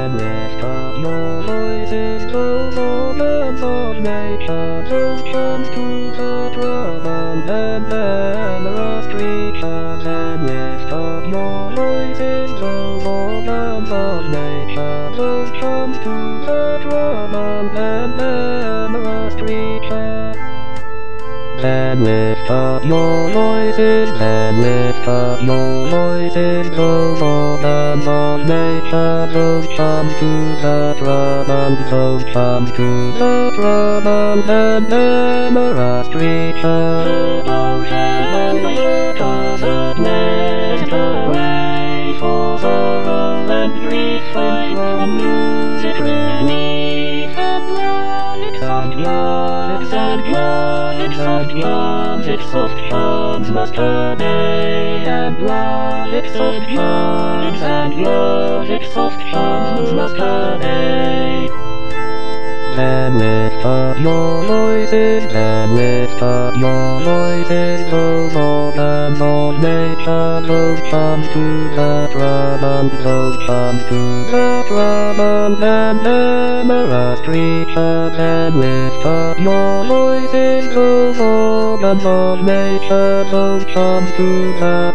and lift up your voices, go organs of nature, don't jump to the drum and amorous creatures, and lift up your voices, go organs of nature, don't jump to the drum and amorous creatures. And lift up your voices, and lift up your voices, go organs of nature, don't jump to the drum and don't jump to the drum and amorous creatures. The ocean and the waters of lift away for sorrow and grief, and from music relief, and lilacs and violets and violets and violets, soft charms must obey, and violets, soft violets and violets, soft charms must obey. And lift up your voices, and lift up your voices, those organs of nature, don't jump to the drum and don't jump to the drum and amorous creatures, and lift up your voices, those organs of nature, don't jump to the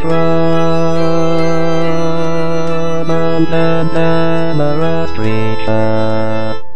drum and amorous creatures.